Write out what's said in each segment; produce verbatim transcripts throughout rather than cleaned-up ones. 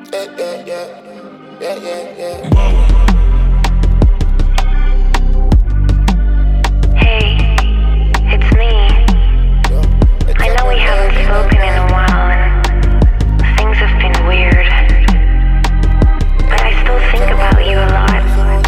Yeah, yeah, yeah, yeah, yeah, yeah. Hey, it's me. I know we haven't spoken in a while and things have been weird, but I still think about you a lot.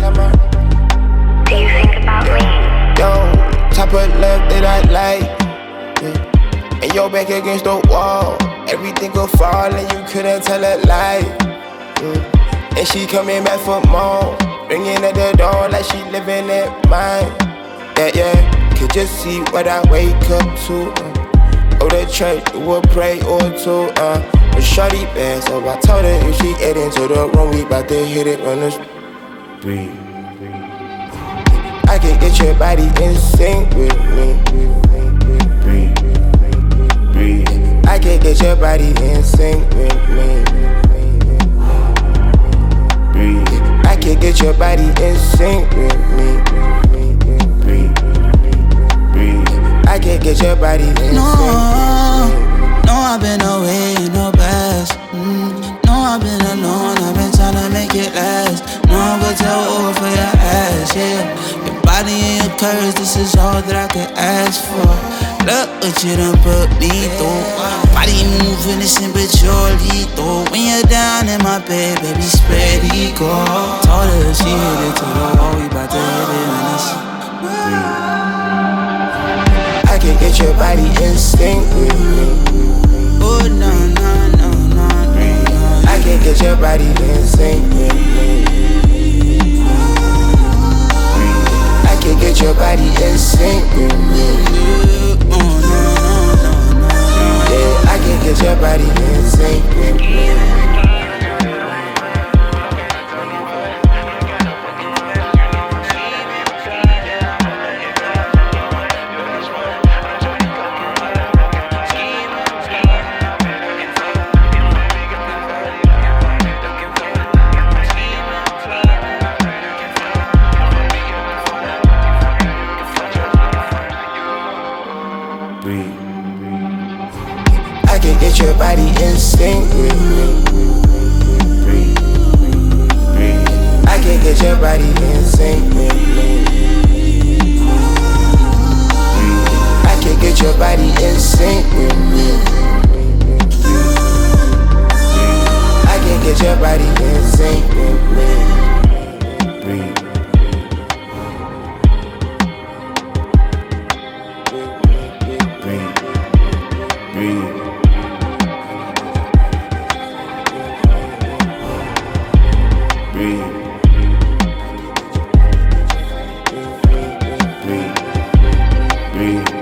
Do you think about me? Yo, type of love that I like, yeah. And your back against the wall, everything could fall and you couldn't tell a lie, yeah. And she coming back for more, ringing at the door like she living at mine. Yeah, yeah, could just see what I wake up to, uh. Go to church, do a pray or two, uh. But shorty bad, so I told her if she head into the room, we bout to hit it on the street. I can get your body in sync with me. Breathe, breathe. I can get your body in sync with me. Breathe. I can get your body in sync with me. Breathe, breathe. I can get your body in no, sync with me. No, I've been away in no past. Mm. No, I've been alone, I've been trying to make it last. No, I'm gonna tell over for your ass, yeah. Your body and your curves, this is all that I could ask for. Look what you done put me through. Body moving, innocent but you're lethal. When you're down in my bed, baby, spread eagle. Told her she hit it to the wall, we bout to hit it on this. I can get your body in sync with me. Oh, no, no, no, no, no. I can get your body in sync with me. I can get your body in sync with me. Oh, no, no, no, no. Yeah, I can get your body in sync with me. I can get your body in sync with me. Breathe, breathe. I can get your body in sync with me. Breathe. I can get your body in sync with me. Breathe. I can get your body in sync with me. Breathe. Breathe. Breathe. Breathe. Breathe.